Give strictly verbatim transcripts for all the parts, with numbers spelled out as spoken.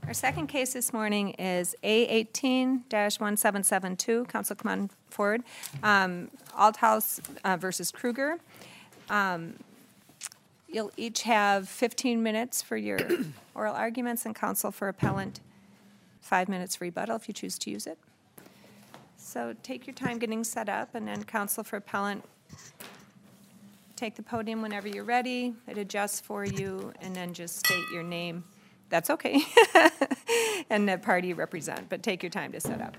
Our second case this morning is A eighteen one seven seven two. Council, come on forward. Um, Althouse uh, versus Kruger. Um, you'll each have fifteen minutes for your oral arguments, and counsel for appellant five minutes for rebuttal if you choose to use it. So take your time getting set up, and then counsel for appellant, take the podium whenever you're ready. It adjusts for you, and then just state your name. That's okay. And the party you represent, but take your time to set up.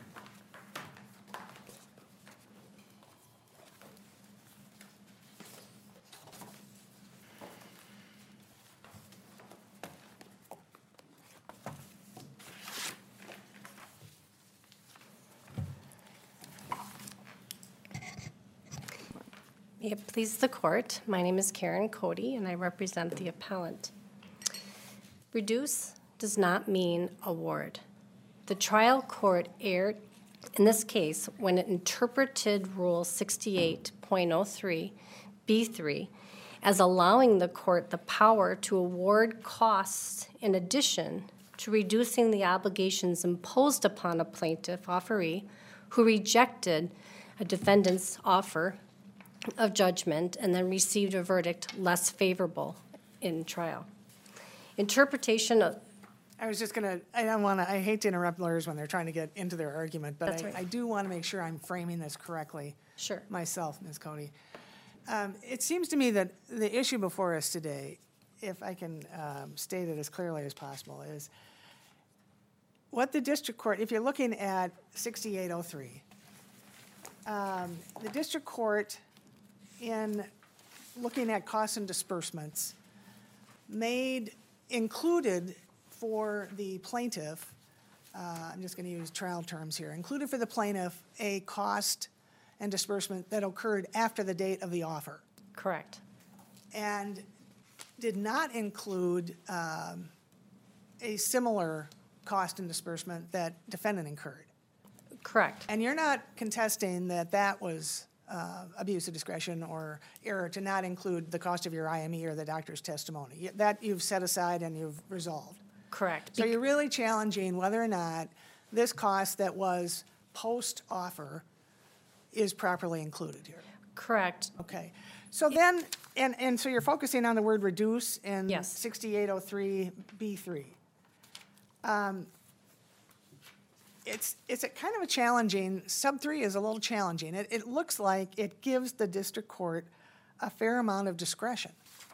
May it please the court, my name is Karen Cody, and I represent the appellant. Reduce does not mean award. The trial court erred in this case when it interpreted Rule sixty-eight point oh three B three as allowing the court the power to award costs in addition to reducing the obligations imposed upon a plaintiff offeree who rejected a defendant's offer of judgment and then received a verdict less favorable in trial. Interpretation of... I was just going to, I don't want to, I hate to interrupt lawyers when they're trying to get into their argument, but That's I, right. I do want to make sure I'm framing this correctly Sure. myself, Miz Cody. Um, it seems to me that the issue before us today, if I can um, state it as clearly as possible, is what the district court, if you're looking at sixty-eight oh three, um, the district court, in looking at costs and disbursements, made, included for the plaintiff, uh, I'm just going to use trial terms here, included for the plaintiff a cost and disbursement that occurred after the date of the offer. Correct. And did not include um, a similar cost and disbursement that defendant incurred. Correct. And you're not contesting that that was uh, abuse of discretion or error to not include the cost of your I M E or the doctor's testimony. That you've set aside and you've resolved. Correct. So you're really challenging whether or not this cost that was post-offer is properly included here. Correct. Okay. So then, and, and so you're focusing on the word reduce in Yes. sixty-eight oh three B three. Um, it's it's a kind of a challenging, sub three is a little challenging. It, it looks like it gives the district court a fair amount of discretion.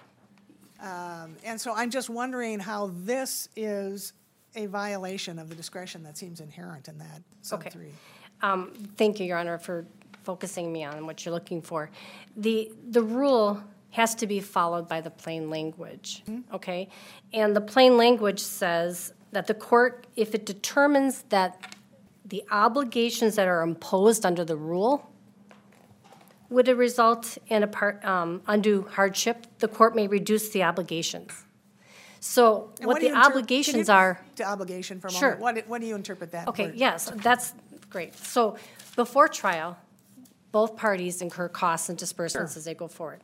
Um, and so I'm just wondering how this is a violation of the discretion that seems inherent in that sub Okay. three. Um, thank you, Your Honor, for focusing me on what you're looking for. The the rule has to be followed by the plain language, mm-hmm. okay? And the plain language says that the court, if it determines that the obligations that are imposed under the rule would it result in a part, um, undue hardship, the court may reduce the obligations. So And what do the you inter- obligations can you- are... To obligation for a Sure. moment. What, do- what do you interpret that Okay, word? yes, that's great. So before trial, both parties incur costs and disbursements Sure. as they go forward.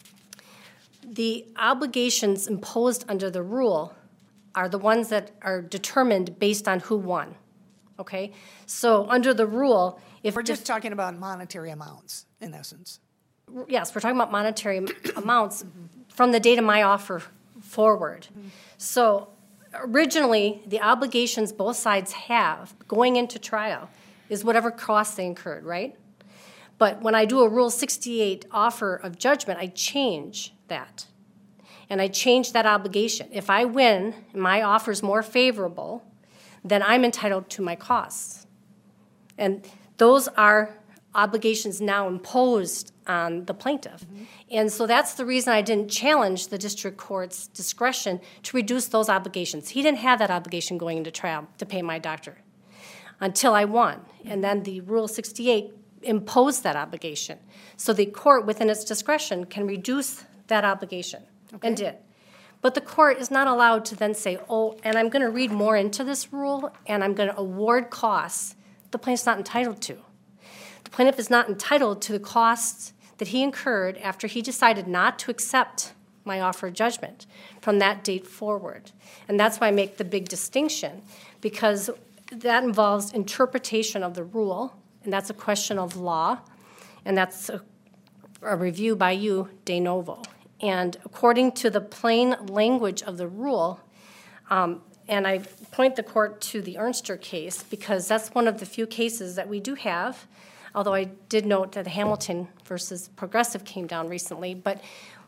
The obligations imposed under the rule are the ones that are determined based on who won, okay? So under the rule, if... We're def- just talking about monetary amounts, in essence. Yes, we're talking about monetary amounts from the date of my offer forward. So originally, the obligations both sides have going into trial is whatever costs they incurred, right? But when I do a Rule sixty-eight offer of judgment, I change that. And I change that obligation. If I win, and my offer is more favorable, then I'm entitled to my costs. And those are obligations now imposed on the plaintiff. Mm-hmm. And so that's the reason I didn't challenge the district court's discretion to reduce those obligations. He didn't have that obligation going into trial to pay my doctor until I won. And then the Rule sixty-eight imposed that obligation. So the court, within its discretion, can reduce that obligation, okay. And did. But the court is not allowed to then say, oh, and I'm going to read more into this rule, and I'm going to award costs the plaintiff's not entitled to. The plaintiff is not entitled to the costs that he incurred after he decided not to accept my offer of judgment from that date forward. And that's why I make the big distinction, because that involves interpretation of the rule, and that's a question of law, and that's a, a review by you de novo. And according to the plain language of the rule, um, and I point the court to the Ernster case because that's one of the few cases that we do have, although I did note that Hamilton versus Progressive came down recently, but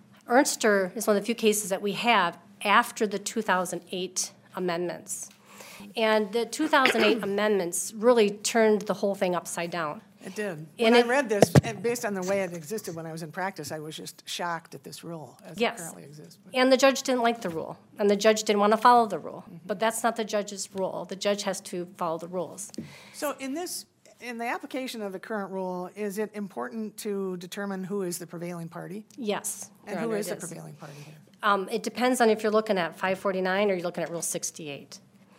Ernster is one of the few cases that we have after the two thousand eight amendments. And the two thousand eight amendments really turned the whole thing upside down. It did. When And I it- read this, and based on the way it existed when I was in practice, I was just shocked at this rule as Yes. it currently exists. But- And the judge didn't like the rule, and the judge didn't want to follow the rule. But that's not the judge's rule. The judge has to follow the rules. So in this, in the application of the current rule, is it important to determine who is the prevailing party? Yes. And Your who Honor, is it the prevailing party here? Um, it depends on if you're looking at five forty-nine or you're looking at Rule sixty-eight.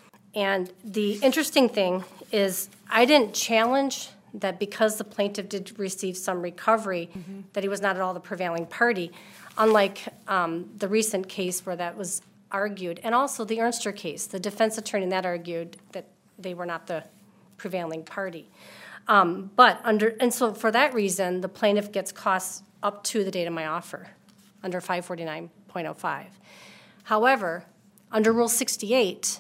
And the interesting thing is, I didn't challenge that because the plaintiff did receive some recovery, Mm-hmm. that he was not at all the prevailing party, unlike um, the recent case where that was argued, and also the Ernster case. The defense attorney in that argued that they were not the prevailing party. Um, but under, and so for that reason, the plaintiff gets costs up to the date of my offer, under five forty-nine point oh five. However, under Rule sixty-eight,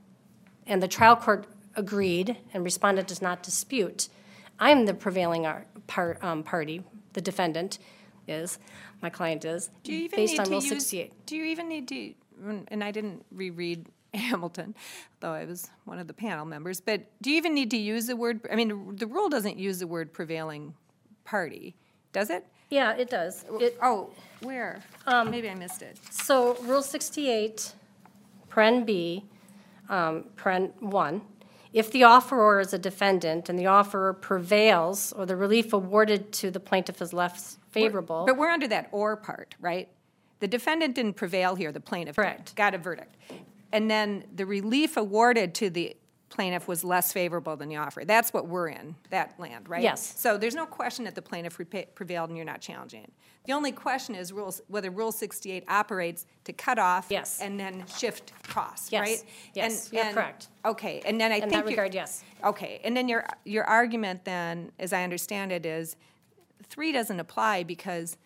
and the trial court agreed, and respondent does not dispute, I'm the prevailing ar- par, um, party, the defendant is, my client is, Do you even based need on to Rule use, sixty-eight. Do you even need to, and I didn't reread Hamilton, though I was one of the panel members, but do you even need to use the word, I mean, the rule doesn't use the word prevailing party, does it? Yeah, it does. It, Oh, where? Um, Maybe I missed it. So Rule sixty-eight, paren B, um, paren one, if the offeror is a defendant and the offeror prevails or the relief awarded to the plaintiff is less favorable. But we're under that or part, right? The defendant didn't prevail here, the plaintiff did. Correct. Got a verdict. And then the relief awarded to the plaintiff was less favorable than the offer. That's what we're in, that land, right? Yes. So there's no question that the plaintiff repa- prevailed and you're not challenging it. The only question is rules, whether Rule sixty-eight operates to cut off Yes. and then shift costs, Yes. right? Yes, And- you're and- correct. Okay, and then I In think that you- regard, yes. Okay, and then your your argument then, as I understand it, is three doesn't apply because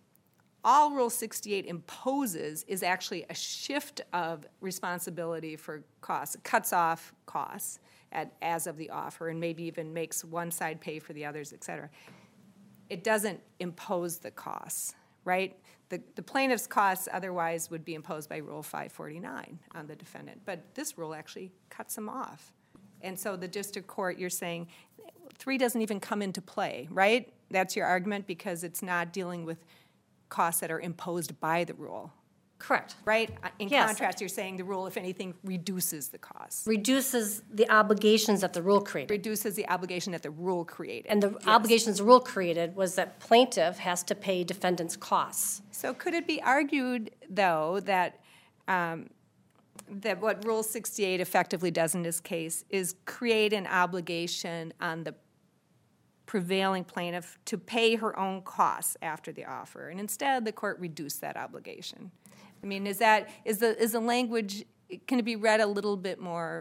all Rule sixty-eight imposes is actually a shift of responsibility for costs. It cuts off costs at, as of the offer and maybe even makes one side pay for the others, et cetera. It doesn't impose the costs, right? The, the plaintiff's costs otherwise would be imposed by Rule five forty-nine on the defendant, but this rule actually cuts them off. And so the district court, you're saying, three doesn't even come into play, right? That's your argument because it's not dealing with costs that are imposed by the rule, Correct. right? In Yes. contrast, you're saying the rule, if anything, reduces the costs, Reduces the obligations that the rule created. reduces the obligation that the rule created. And the obligations the rule created was that plaintiff has to pay defendant's costs. So could it be argued, though, that um, that what Rule sixty-eight effectively does in this case is create an obligation on the prevailing plaintiff to pay her own costs after the offer, and instead the court reduced that obligation? I mean, is that is the is the language, can it be read a little bit more,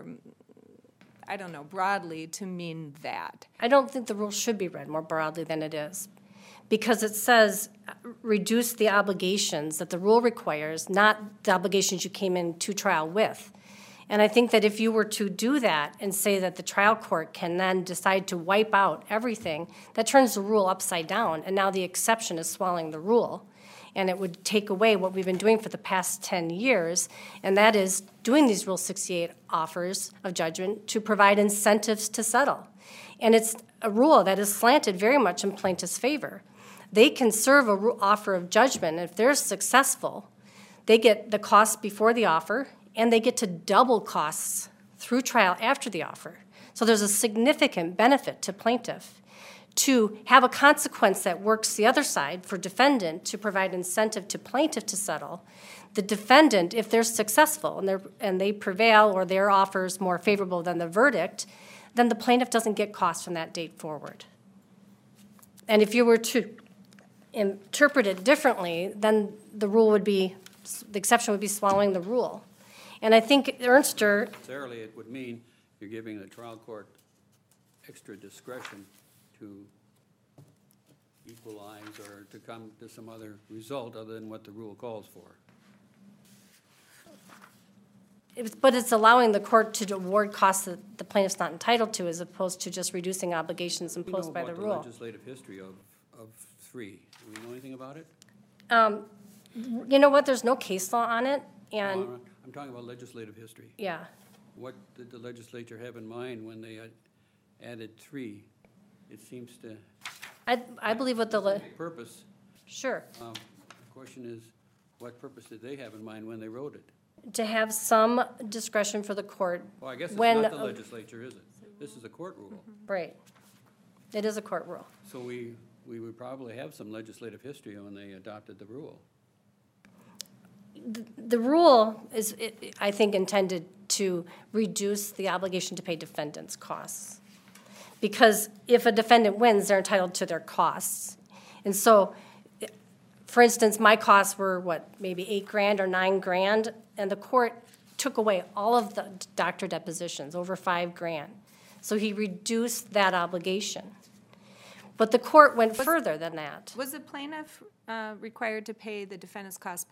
I don't know, broadly to mean that? I don't think the rule should be read more broadly than it is, because it says uh, reduce the obligations that the rule requires, not the obligations you came into trial with. And I think that if you were to do that and say that the trial court can then decide to wipe out everything, that turns the rule upside down, and now the exception is swallowing the rule. And it would take away what we've been doing for the past ten years, and that is doing these Rule sixty-eight offers of judgment to provide incentives to settle. And it's a rule that is slanted very much in plaintiff's favor. They can serve a ru- offer of judgment. If they're successful, they get the costs before the offer, and they get to double costs through trial after the offer. So there's a significant benefit to plaintiff to have a consequence that works the other side for defendant to provide incentive to plaintiff to settle. The defendant, if they're successful and, they're, and they prevail or their offer is more favorable than the verdict, then the plaintiff doesn't get costs from that date forward. And if you were to interpret it differently, then the rule would be the exception would be swallowing the rule. And I think Ernster, Necessarily, it would mean you're giving the trial court extra discretion to equalize or to come to some other result other than what the rule calls for. it's- but it's allowing the court to award costs that the plaintiff's not entitled to, as opposed to just reducing obligations We know imposed by the about rule. the legislative history of, of three. Do we know anything about it? You know what, there's no case law on it, and, No, I'm talking about legislative history. yeah. What did the legislature have in mind when they had added three? It seems to I, I believe what the, le- purpose. sure, Um, The question is, what purpose did they have in mind when they wrote it? to have some discretion for the court. Well, I guess it's when not the a- legislature, is it? This is a court rule. Right. It is a court rule. So we, we would probably have some legislative history when they adopted the rule. The rule is, i- I think, intended to reduce the obligation to pay defendants' costs. Because if a defendant wins, they're entitled to their costs. And so, i- for instance, my costs were, what, maybe eight grand or nine grand, and the court took away all of the doctor depositions, over five grand. So he reduced that obligation. But the court went further than that. Was the plaintiff uh, required to pay the defendant's cost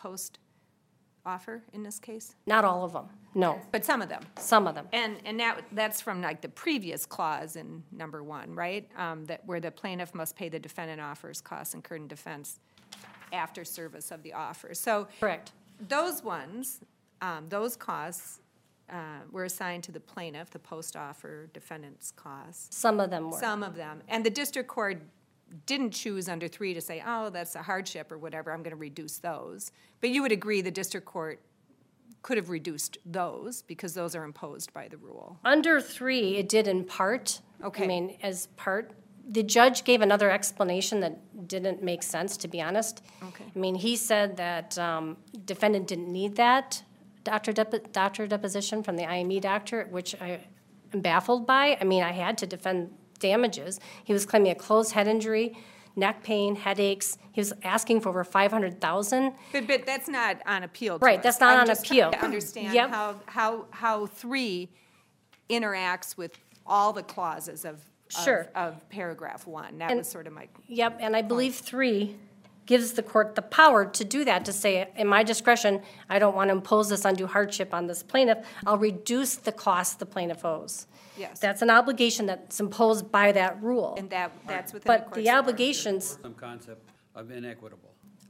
post-offer in this case? Not all of them, no, But some of them. some of them. And, and that, that's from like the previous clause in number one, right? Um, that, where the plaintiff must pay the defendant offers costs incurred in defense after service of the offer. So Correct. those ones, um, those costs uh, were assigned to the plaintiff, the post-offer defendant's costs. Some of them were. Some of them. And the district court didn't choose under three to say, oh, that's a hardship or whatever, I'm going to reduce those. But you would agree the district court could have reduced those because those are imposed by the rule. Under three, it did in part. Okay. I mean, as part, the judge gave another explanation that didn't make sense, to be honest. Okay. I mean, he said that um, defendant didn't need that doctor depo- doctor deposition from the I M E doctor, which I am baffled by. I mean, I had to defend damages. He was claiming a closed head injury, neck pain, headaches. He was asking for over five hundred thousand dollars. But, but that's not on appeal to Right, us. that's not I'm on just appeal. trying to understand Yep. how, how, how three interacts with all the clauses of, of- Sure. of paragraph one. That And- was sort of my, Yep, and I believe three gives the court the power to do that, to say, in my discretion, I don't want to impose this undue hardship on this plaintiff. I'll reduce the cost the plaintiff owes. yes. That's an obligation that's imposed by that rule. And that, that's within the But court's the authority. obligations, Some concept of inequitable.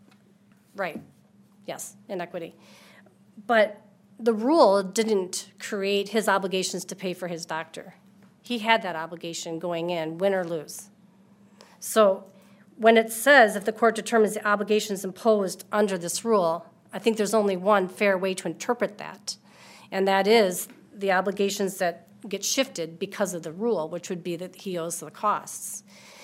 right, yes, inequity. But the rule didn't create his obligations to pay for his doctor. He had that obligation going in, win or lose. So when it says if the court determines the obligations imposed under this rule, I think there's only one fair way to interpret that, and that is the obligations that get shifted because of the rule, which would be that he owes the costs.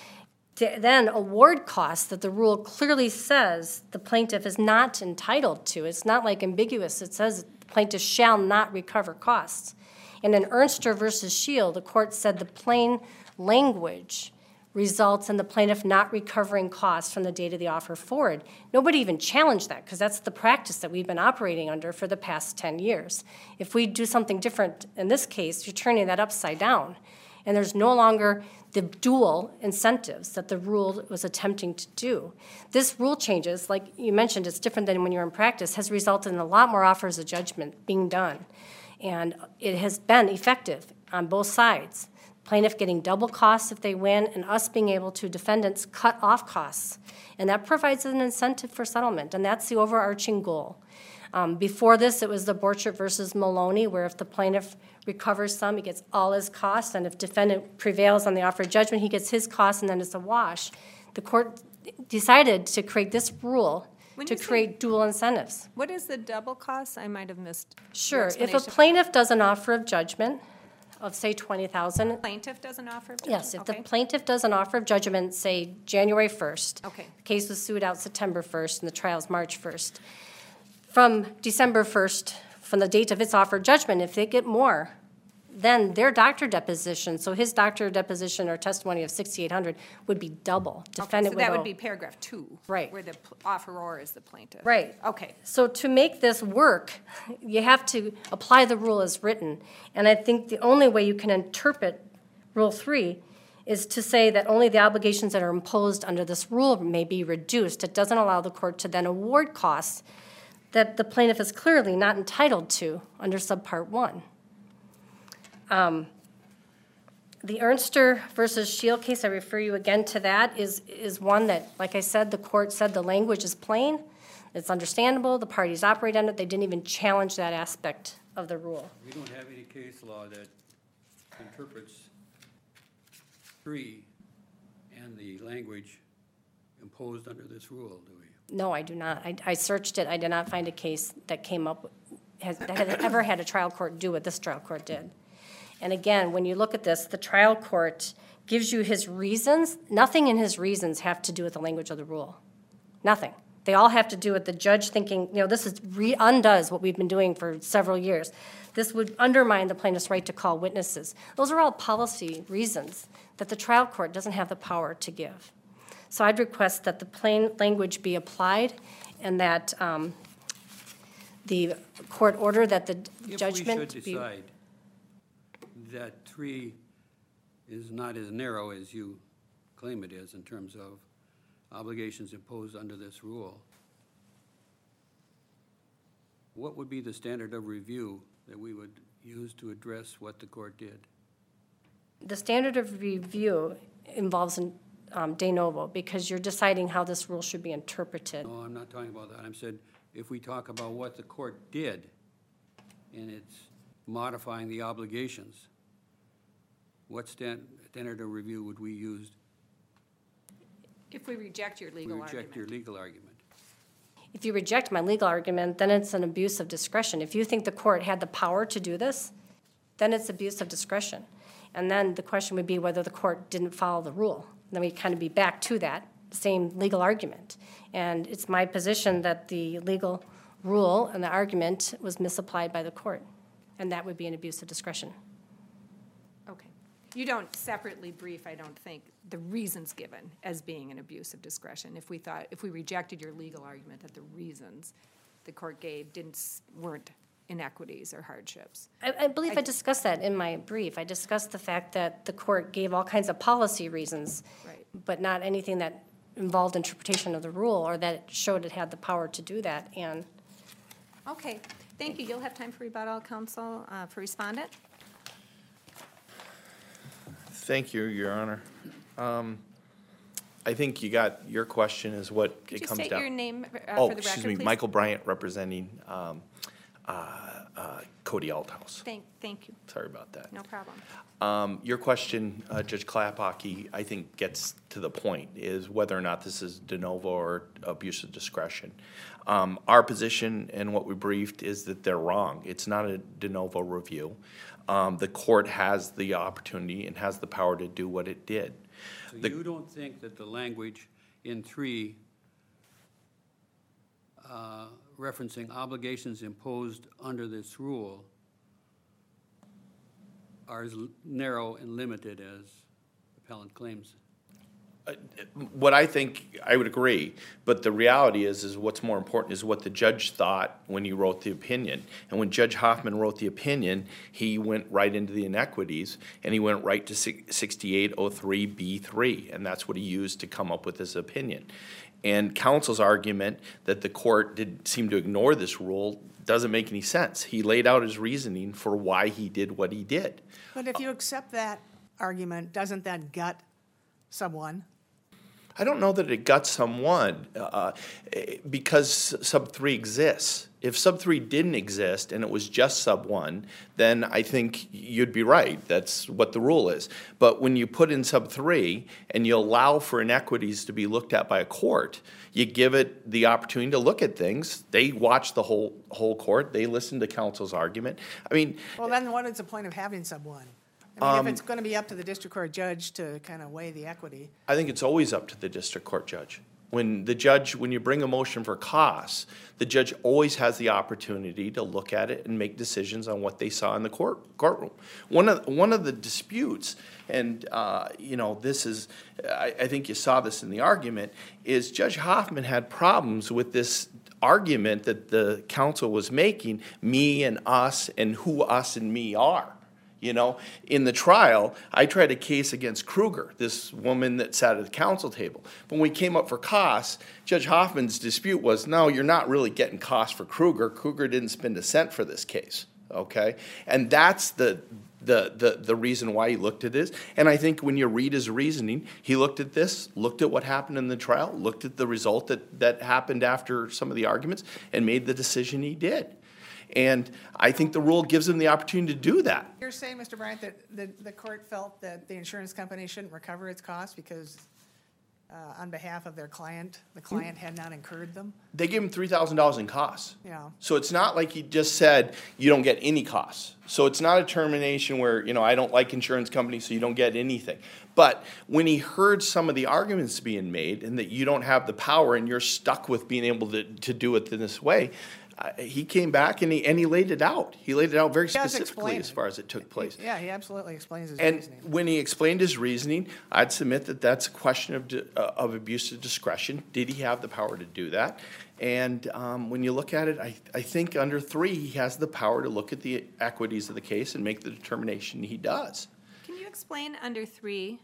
To then award costs that the rule clearly says the plaintiff is not entitled to. It's not like ambiguous. It says the plaintiff shall not recover costs. And in Ernster versus Shield, the court said the plain language results in the plaintiff not recovering costs from the date of the offer forward. Nobody even challenged that because that's the practice that we've been operating under for the past ten years. If we do something different in this case, you're turning that upside down. And there's no longer the dual incentives that the rule was attempting to do. This rule changes, like you mentioned, it's different than when you're in practice, has resulted in a lot more offers of judgment being done. And it has been effective on both sides. Plaintiff getting double costs if they win, and us being able to, defendants, cut off costs. And that provides an incentive for settlement, and that's the overarching goal. Um, before this, it was the Borchert versus Maloney, where if the plaintiff recovers some, he gets all his costs, and if defendant prevails on the offer of judgment, he gets his costs, and then it's a wash. The court decided to create this rule When to you say- create dual incentives. What is the double cost? I might have missed. your Sure, if a explanation. plaintiff does an offer of judgment of, say, twenty thousand dollars, Plaintiff does an offer of yes, judgment? if the Okay. plaintiff does an offer of judgment, say, January first. Okay. The case was sued out September first, and the trial's March first. From December first, from the date of its offer of judgment, if they get more, then their doctor deposition, so his doctor deposition or testimony of sixty-eight hundred would be double. Okay, Defendant so that would owe- be paragraph two. Right. Where the pl- offeror is the plaintiff. Right. Okay. So to make this work, you have to apply the rule as written. And I think the only way you can interpret Rule three is to say that only the obligations that are imposed under this rule may be reduced. It doesn't allow the court to then award costs that the plaintiff is clearly not entitled to under subpart one. Um, The Ernster versus Shield case, I refer you again to that, is, is one that, like I said, the court said the language is plain, it's understandable, the parties operate under it, they didn't even challenge that aspect of the rule. We don't have any case law that interprets three and the language imposed under this rule, do we? No, I do not. I, I searched it, I did not find a case that came up, has, that had ever had a trial court do what this trial court did. And again, when you look at this, the trial court gives you his reasons. Nothing in his reasons have to do with the language of the rule. Nothing. They all have to do with the judge thinking, you know, this is re- undoes what we've been doing for several years. This would undermine the plaintiff's right to call witnesses. Those are all policy reasons that the trial court doesn't have the power to give. So I'd request that the plain language be applied and that um, the court order that the judgment If we should be... decide that three is not as narrow as you claim it is in terms of obligations imposed under this rule, what would be the standard of review that we would use to address what the court did? The standard of review involves um, de novo because you're deciding how this rule should be interpreted. No, I'm not talking about that. I'm said if we talk about what the court did and it's modifying the obligations, what stand, standard of review would we use? If we reject your We legal reject argument. your legal argument. If you reject my legal argument, then it's an abuse of discretion. If you think the court had the power to do this, then it's abuse of discretion. And then the question would be whether the court didn't follow the rule. Then we kind of be back to that same legal argument. And it's my position that the legal rule and the argument was misapplied by the court, and that would be an abuse of discretion. Okay. You don't separately brief, I don't think, the reasons given as being an abuse of discretion. If we thought, if we rejected your legal argument that the reasons the court gave didn't, s- weren't inequities or hardships. I, I believe I, discussed that in my brief. I discussed the fact that the court gave all kinds of policy reasons, Right. but not anything that involved interpretation of the rule or that it showed it had the power to do that. And Okay, thank you. You'll have time for rebuttal, counsel, uh, for respondent. Thank you, Your Honor. Um, I think you got, your question is what Could it you comes down. state your name uh, Oh, for the record, excuse me, please? Michael Bryant representing um, uh, uh, Cody Althouse. Thank, thank you. Sorry about that. No problem. Um, Your question, uh, Judge Klapaki, I think gets to the point, is whether or not this is de novo or abuse of discretion. Um, Our position and what we briefed is that they're wrong. It's not a de novo review. Um, The court has the opportunity and has the power to do what it did. So The- you don't think that the language in three uh, referencing obligations imposed under this rule are as l- narrow and limited as appellant claims? What I think, I would agree, but the reality is, is what's more important is what the judge thought when he wrote the opinion. And when Judge Hoffman wrote the opinion, he went right into the inequities, and he went right to sixty-eight oh three B three, and that's what he used to come up with his opinion. And counsel's argument that the court did seem to ignore this rule doesn't make any sense. He laid out his reasoning for why he did what he did. But if you accept that argument, doesn't that gut sub one? I don't know that it got someone, uh, eh, because sub three exists. If sub three didn't exist and it was just sub one, then I think you'd be right. That's what the rule is. But when you put in sub three and you allow for inequities to be looked at by a court, you give it the opportunity to look at things. They watch the whole whole court. They listen to counsel's argument. I mean, Well, then what is the point of having sub one? I mean, if it's going to be up to the district court judge to kind of weigh the equity. I think it's always up to the district court judge. When the judge, when you bring a motion for costs, the judge always has the opportunity to look at it and make decisions on what they saw in the court, courtroom. One of, one of the disputes, and, uh, you know, this is, I, I think you saw this in the argument, is Judge Hoffman had problems with this argument that the council was making, me and us, and who us and me are. You know, in the trial, I tried a case against Kruger, this woman that sat at the council table. But when we came up for costs, Judge Hoffman's dispute was, no, you're not really getting costs for Kruger. Kruger didn't spend a cent for this case, okay? And that's the, the, the, the reason why he looked at this. And I think when you read his reasoning, he looked at this, looked at what happened in the trial, looked at the result that, that happened after some of the arguments, and made the decision he did. And I think the rule gives him the opportunity to do that. You're saying, Mister Bryant, that the, the court felt that the insurance company shouldn't recover its costs because uh, on behalf of their client, the client had not incurred them? They gave him three thousand dollars in costs. Yeah. So it's not like he just said, you don't get any costs. So it's not a termination where, you know, I don't like insurance companies, so you don't get anything. But when he heard some of the arguments being made and that you don't have the power and you're stuck with being able to, to do it in this way, Uh, he came back and he, and he laid it out. He laid it out very He does specifically explain as it. far as it took place. Yeah, he absolutely explains his And reasoning. when he explained his reasoning, I'd submit that that's a question of, di- uh, of abuse of discretion. Did he have the power to do that? And um, when you look at it, I, I think under three, he has the power to look at the equities of the case and make the determination he does. Can you explain under three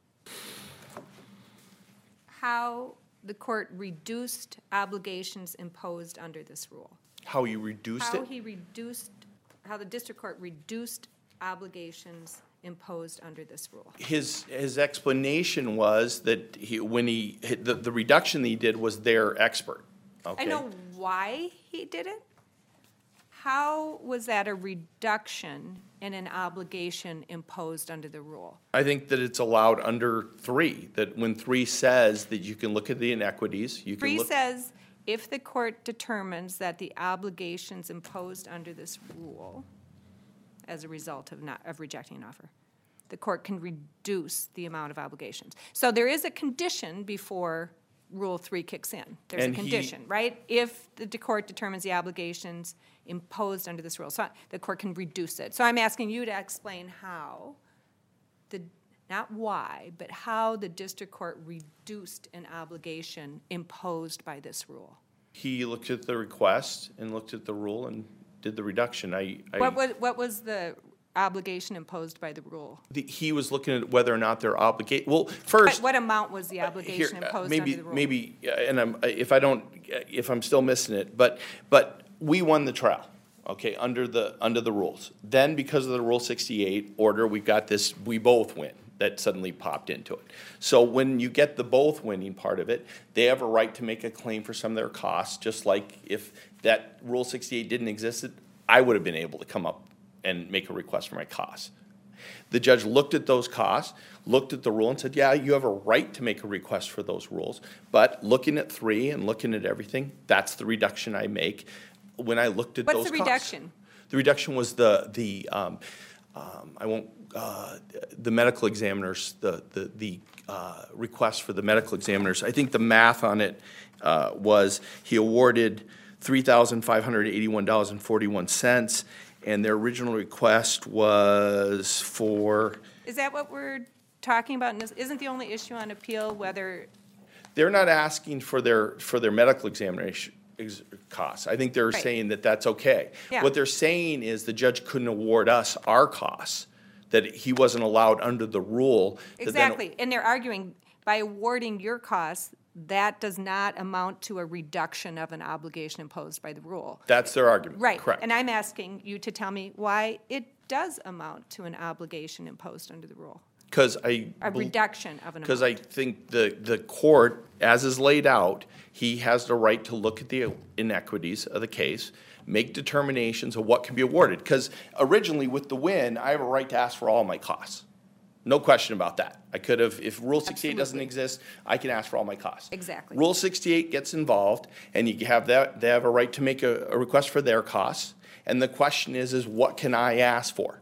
how the court reduced obligations imposed under this rule? How he reduced How it? he reduced, how the district court reduced obligations imposed under this rule. His, his explanation was that he, when he, the, the reduction that he did was their expert, okay? I know why he did it. How was that a reduction in an obligation imposed under the rule? I think that it's allowed under three, that when three says that you can look at the inequities, you can Three look. says, if the court determines that the obligations imposed under this rule, as a result of not, of rejecting an offer, the court can reduce the amount of obligations. So there is a condition before Rule three kicks in. There's a And he- condition, right? If the de- court determines the obligations imposed under this rule, so the court can reduce it. So I'm asking you to explain how the, not why, but how the district court reduced an obligation imposed by this rule. He looked at the request and looked at the rule and did the reduction. I, What I, was, what was the obligation imposed by the rule? the- he was looking at whether or not they're obligated, well, What, first. what amount was the Here, obligation uh, imposed maybe, under the rule? maybe, uh, and I'm, if I don't, uh, if I'm still missing it, but, but we won the trial, okay, under the, under the rules. Then because of the Rule sixty-eight order, we got this, we both win, that suddenly popped into it. So when you get the both winning part of it, they have a right to make a claim for some of their costs, just like if that Rule sixty-eight didn't exist, I would have been able to come up and make a request for my costs. The judge looked at those costs, looked at the rule and said, yeah, you have a right to make a request for those rules. But looking at three and looking at everything, that's the reduction I make. When I looked at What's those the costs. reduction? The reduction was the, the, um, um, I won't, uh, the medical examiners, the, the, the, uh, request for the medical examiners. I think the math on it, uh, was he awarded three thousand five hundred eighty-one dollars and forty-one cents. And their original request was for, Is that what we're talking about? And isn't the only issue on appeal whether, they're not asking for their, for their medical examination ex- costs. I think they're Right. saying that that's okay. Yeah. What they're saying is the judge couldn't award us our costs, that he wasn't allowed under the rule. that then- exactly, and they're arguing by awarding your costs, that does not amount to a reduction of an obligation imposed by the rule. That's their argument. Right, Correct. and I'm asking you to tell me why it does amount to an obligation imposed under the rule, Because I. a bel- reduction of an amount. Because I think the, the court, as is laid out, he has the right to look at the inequities of the case, make determinations of what can be awarded. Because originally with the win, I have a right to ask for all my costs. No question about that. I could have, if Rule sixty-eight doesn't Absolutely. exist, I can ask for all my costs. Exactly. Rule sixty-eight gets involved, and you have that, they have a right to make a, a request for their costs. And the question is, is what can I ask for?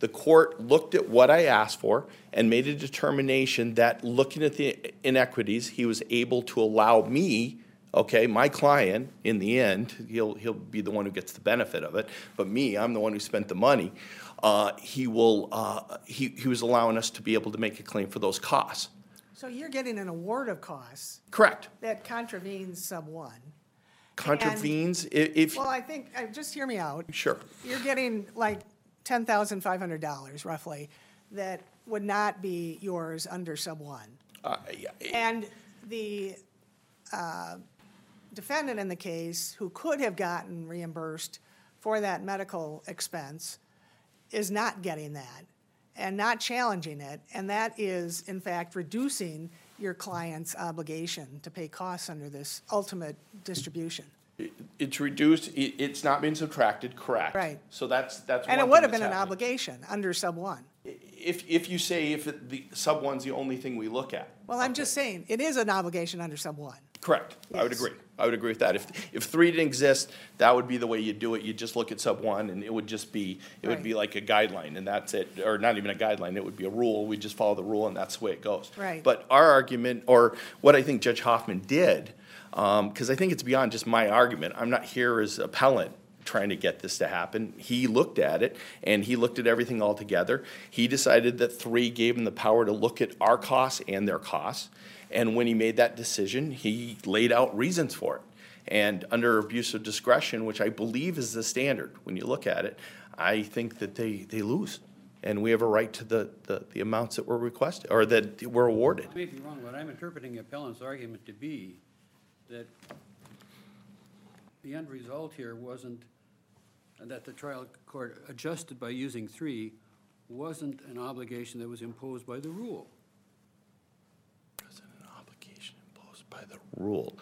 The court looked at what I asked for and made a determination that looking at the inequities, he was able to allow me, okay, my client, in the end, he'll, he'll be the one who gets the benefit of it, but me, I'm the one who spent the money. Uh, he will, uh, he, he was allowing us to be able to make a claim for those costs. So you're getting an award of costs Correct. that contravenes sub one. Contravenes, i- if, Well, I think, uh, just hear me out. sure. You're getting like ten thousand five hundred dollars roughly that would not be yours under sub one. Uh, yeah, And the uh, defendant in the case, who could have gotten reimbursed for that medical expense, is not getting that and not challenging it. And that is, in fact, reducing your client's obligation to pay costs under this ultimate distribution. It's reduced, it, it's not been subtracted, correct. Right. So that's, that's And one it would thing have been that's an happening. obligation under sub one. If, if you say if it- the sub one's the only thing we look at. Well, I'm just saying, it is an obligation under sub one. Correct. I would Yes. agree. I would agree with that. If, if three didn't exist, that would be the way you do it. You just look at sub one and it would just be, it would be Right. like a guideline and that's it. Or not even a guideline, it would be a rule. We just follow the rule and that's the way it goes. Right. But our argument, or what I think Judge Hoffman did, um, because I think it's beyond just my argument. I'm not here as appellant trying to get this to happen. He looked at it, and he looked at everything all together. He decided that three gave him the power to look at our costs and their costs. And when he made that decision, he laid out reasons for it. And under abuse of discretion, which I believe is the standard when you look at it, I think that they, they lose. And we have a right to the, the, the amounts that were requested, or that were awarded. I may be wrong, but I'm interpreting the appellant's argument to be that the end result here wasn't, and that the trial court adjusted by using three, wasn't an obligation that was imposed by the rule. Wasn't an obligation imposed by the rule.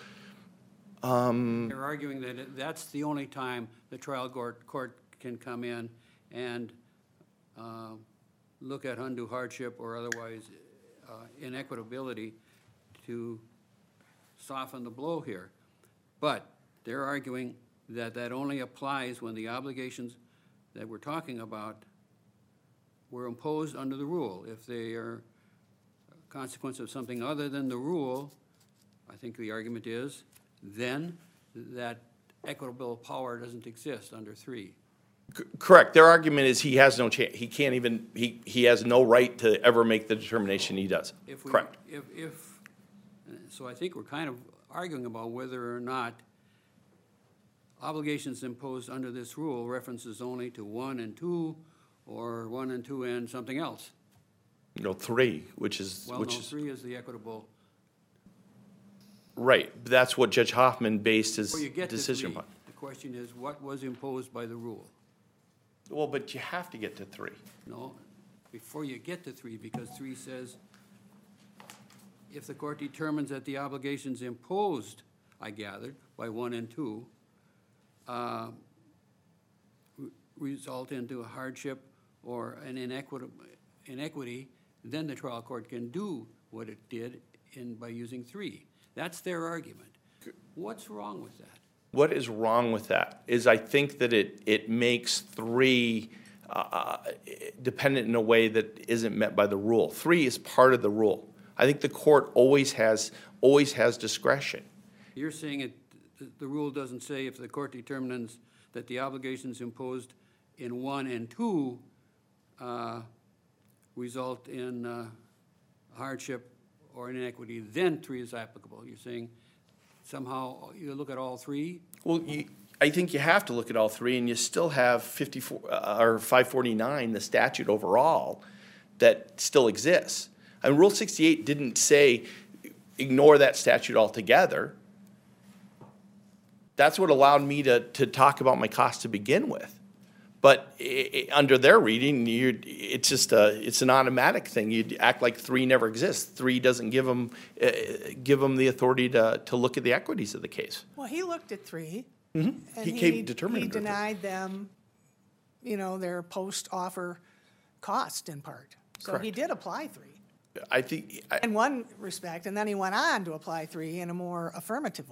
They're arguing that it- that's the only time the trial court, court can come in and uh, look at undue hardship or otherwise uh, inequitability to soften the blow here. But they're arguing that that only applies when the obligations that we're talking about were imposed under the rule. If they are a consequence of something other than the rule, I think the argument is, then that equitable power doesn't exist under three. C- Correct. Their argument is he has no chance, he can't even, he, he has no right to ever make the determination he does. If we- Correct. If, if, so I think we're kind of arguing about whether or not obligations imposed under this rule references only to one and two, or one and two and something else. No, three, which is, Well, no, which is, three is the equitable. right. That's what Judge Hoffman based his Before you get to decision three, upon. the question is, what was imposed by the rule? Well, but you have to get to three. No, before you get to three, because three says, if the court determines that the obligations imposed, I gathered, by one and two, uh, re- result into a hardship or an inequity, inequity, then the trial court can do what it did in, by using three. That's their argument. What's wrong with that? What is wrong with that is I think that it, it makes three uh, dependent in a way that isn't met by the rule. Three is part of the rule. I think the court always has, always has discretion. You're saying it, the, the rule doesn't say if the court determines that the obligations imposed in one and two uh, result in uh, hardship or inequity, then three is applicable. You're saying somehow you look at all three? Well, you, I think you have to look at all three, and you still have fifty-four, uh, or five forty-nine, the statute overall, that still exists. And Rule sixty-eight didn't say ignore that statute altogether. That's what allowed me to, to talk about my costs to begin with. But i- i- under their reading, you, it's just a, it's an automatic thing. You act like three never exists. Three doesn't give them, uh, give them the authority to, to look at the equities of the case. Well, he looked at three. And He came determined He to- denied them, you know, their post-offer cost in part. So he Correct. did apply three I think, I, in one respect, and then he went on to apply three in a more affirmative way.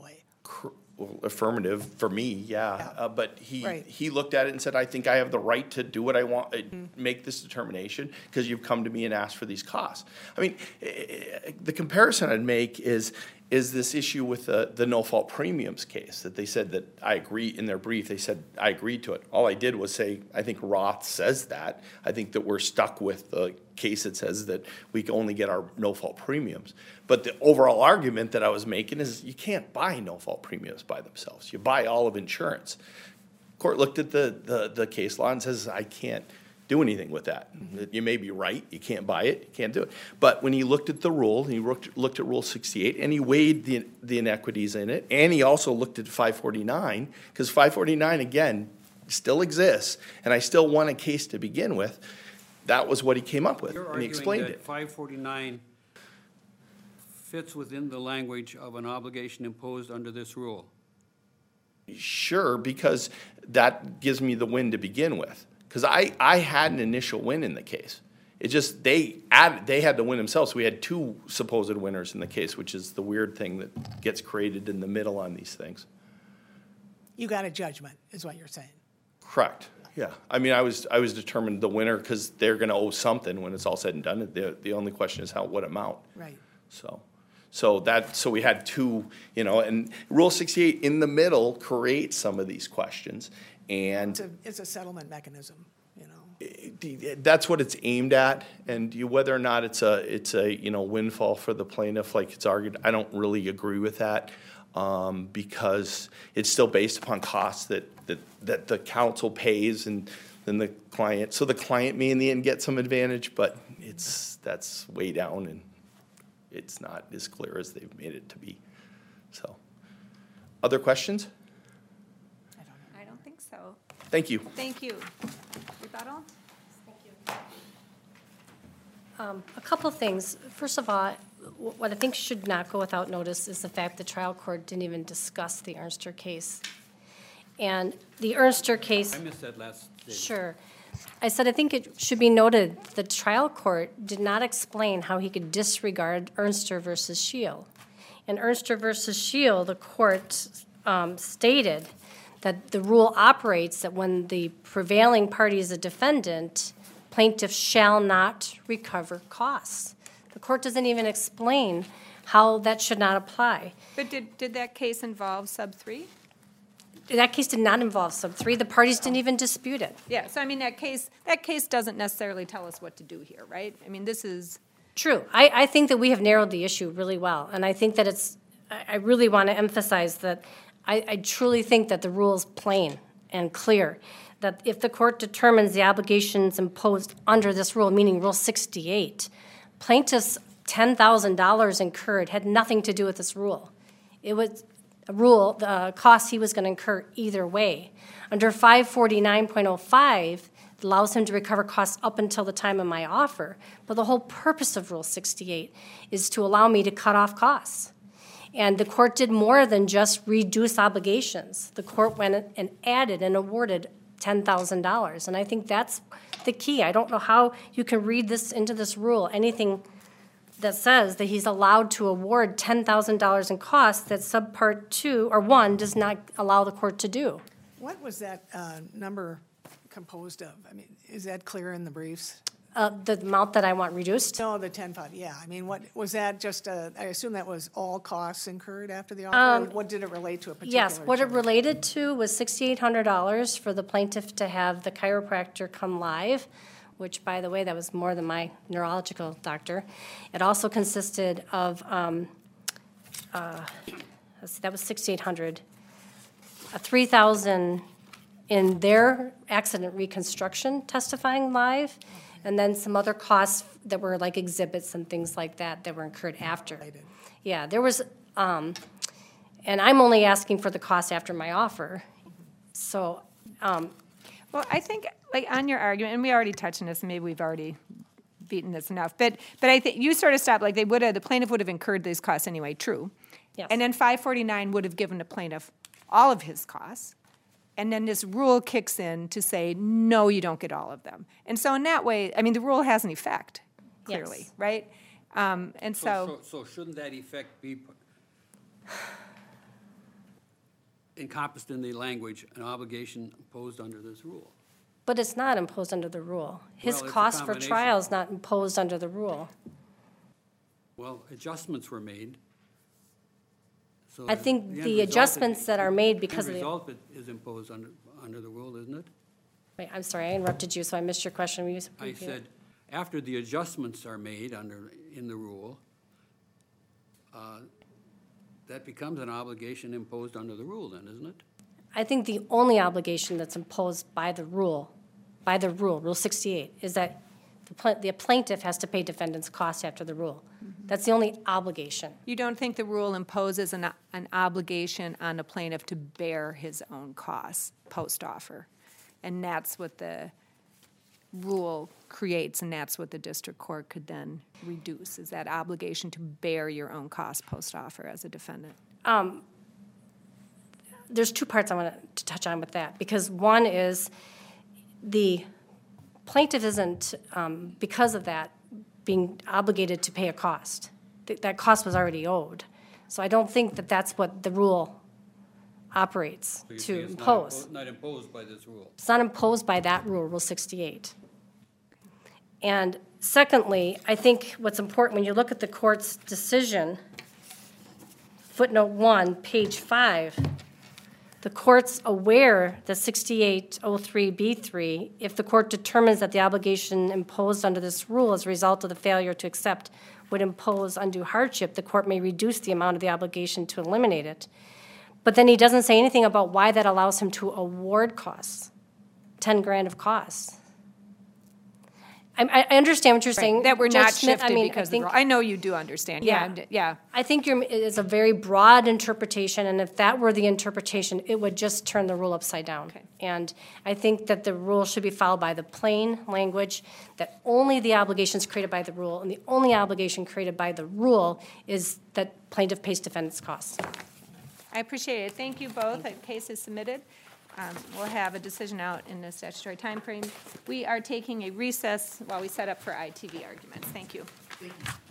cr- well, affirmative for me, yeah. Yeah. Uh, but he, Right. he looked at it and said, I think I have the right to do what I want, uh, make this determination, because you've come to me and asked for these costs. I mean, eh, the comparison I'd make is, is this issue with the, the no-fault premiums case, that they said that I agree, in their brief, they said, I agreed to it. All I did was say, I think Roth says that. I think that we're stuck with the case that says that we can only get our no-fault premiums. But the overall argument that I was making is you can't buy no-fault premiums by themselves. You buy all of insurance. Court looked at the, the, the case law and says, I can't do anything with that. You may be right, you can't buy it, you can't do it. But when he looked at the rule, he looked, looked at Rule sixty-eight, and he weighed the, the inequities in it, and he also looked at five forty-nine, because five forty-nine, again, still exists, and I still won a case to begin with. That was what he came up with, You're and he arguing explained that it. five forty-nine fits within the language of an obligation imposed under this rule. Sure, because that gives me the win to begin with. Because I, I had an initial win in the case. It just, they added, they had to win themselves. So we had two supposed winners in the case, which is the weird thing that gets created in the middle on these things. You got a judgment, is what you're saying. Correct, yeah. I mean, I was, I was determined the winner because they're gonna owe something when it's all said and done. The, the only question is how, what amount. Right. So, so that, so we had two, you know, and Rule sixty-eight in the middle creates some of these questions. And It's a, it's a settlement mechanism, you know. that's what it's aimed at, and you, whether or not it's a, it's a, you know, windfall for the plaintiff, like it's argued, I don't really agree with that, um, because it's still based upon costs that, that, that the council pays, and then the client, so the client may in the end get some advantage, but it's, that's way down, and it's not as clear as they've made it to be, so. Other questions? I don't think so. Thank you. Thank you. Rebuttal? Um, A couple things. First of all, wh- what I think should not go without notice is the fact the trial court didn't even discuss the Ernster case. And the Ernster case. I missed that last statement. Sure. I said, I think it should be noted, the trial court did not explain how he could disregard Ernster versus Shield. In Ernster versus Shield, the court um, stated that the rule operates that when the prevailing party is a defendant, plaintiff shall not recover costs. The court doesn't even explain how that should not apply. But did, did that case involve sub three? That case did not involve sub three. The parties didn't even dispute it. Yeah, so I mean, that case, that case doesn't necessarily tell us what to do here, right? I mean, this is, True. I, I think that we have narrowed the issue really well, and I think that it's, I, I really want to emphasize that I, I truly think that the rule is plain and clear, that if the court determines the obligations imposed under this rule, meaning Rule sixty-eight, plaintiff's ten thousand dollars incurred had nothing to do with this rule. It was a rule, the cost he was going to incur either way. Under five forty-nine point oh five, it allows him to recover costs up until the time of my offer. But the whole purpose of Rule sixty-eight is to allow me to cut off costs. And the court did more than just reduce obligations. The court went and added and awarded ten thousand dollars. And I think that's the key. I don't know how you can read this into this rule, anything that says that he's allowed to award ten thousand dollars in costs that subpart two, or one, does not allow the court to do. What was that uh, number composed of? I mean, is that clear in the briefs? Uh, the amount that I want reduced? No, the ten five, yeah. I mean, what, was that just, a- I assume that was all costs incurred after the offer? Or what did it relate to a particular? Yes, what it charge? related to was sixty-eight hundred dollars for the plaintiff to have the chiropractor come live, which, by the way, that was more than my neurological doctor. It also consisted of, um, uh, let's see, that was sixty-eight hundred dollars. A three thousand dollars in their accident reconstruction testifying live, and then some other costs that were like exhibits and things like that that were incurred after. Yeah, there was, um, and I'm only asking for the cost after my offer. So, um, well, I think, like, on your argument, and we already touched on this, and maybe we've already beaten this enough, but, but I think you sort of stopped, like, they would have, the plaintiff would have incurred these costs anyway, true. Yes. And then five forty-nine would have given the plaintiff all of his costs. And then this rule kicks in to say, no, you don't get all of them. And so in that way, I mean, the rule has an effect, clearly, Yes. right? Um, and so, So, so, so shouldn't that effect be, encompassed in the language, an obligation imposed under this rule. But it's not imposed under the rule. His Well, it's a cost for combination. trial is not imposed under the rule. Well, adjustments were made. So I the- think end the result is- adjustments that are made because of End the, result is imposed under, under the rule, isn't it? wait, I'm sorry, I interrupted you, so I missed your question. Will you I repeat it? said, after the adjustments are made under, in the rule, uh, that becomes an obligation imposed under the rule then, isn't it? I think the only obligation that's imposed by the rule, by the rule, Rule sixty-eight, is that the pla- the plaintiff has to pay defendant's costs after the rule. That's the only obligation. You don't think the rule imposes an, an obligation on the plaintiff to bear his own costs post-offer? And that's what the rule creates, and that's what the district court could then reduce, is that obligation to bear your own costs post-offer as a defendant. There's two parts I want to touch on with that, because one is the plaintiff isn't, um, because of that, being obligated to pay a cost. Th- That cost was already owed. So I don't think that that's what the rule operates So you're to saying it's not impose. impo- Not imposed by this rule. It's not imposed by that rule, Rule sixty-eight. And secondly, I think what's important, when you look at the court's decision, footnote one, page five, the court's aware that sixty-eight oh three B three, if the court determines that the obligation imposed under this rule as a result of the failure to accept would impose undue hardship, the court may reduce the amount of the obligation to eliminate it. But then he doesn't say anything about why that allows him to award costs, ten grand of costs. I, I understand what you're saying. That we're Judge not Smith, I shifted mean, I because of the think- rule. I know you do understand, yeah, Yeah. I'm- yeah. I think you're, it's a very broad interpretation, and if that were the interpretation, it would just turn the rule upside down. Okay. And I think that the rule should be followed by the plain language, that only the obligations created by the rule, and the only obligation created by the rule is that plaintiff pays defendant's costs. I appreciate it. Thank you both. The case is submitted. Um, We'll have a decision out in the statutory timeframe. We are taking a recess while we set up for I T V arguments. Thank you.